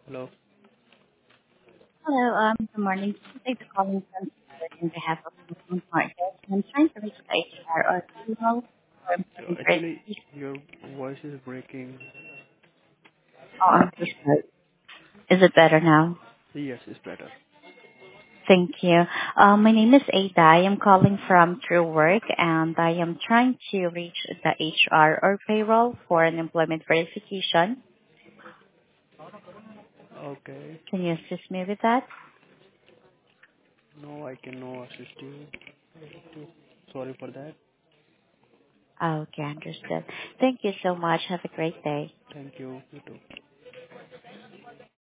Hello. Hello, good morning. Thanks for calling from on behalf of Muslim Partners. I'm trying to reach the HR or payroll for employment Actually, verification. your voice is breaking. Oh, I'm so sorry. Is it better now? Yes, it's better. Thank you. My name is Ada. I am calling from True Work, and I am trying to reach the HR or payroll for an employment verification. Okay. Can you assist me with that? No, I can no assist you. Sorry for that. Okay, understood. Thank you so much. Have a great day. Thank you. You too.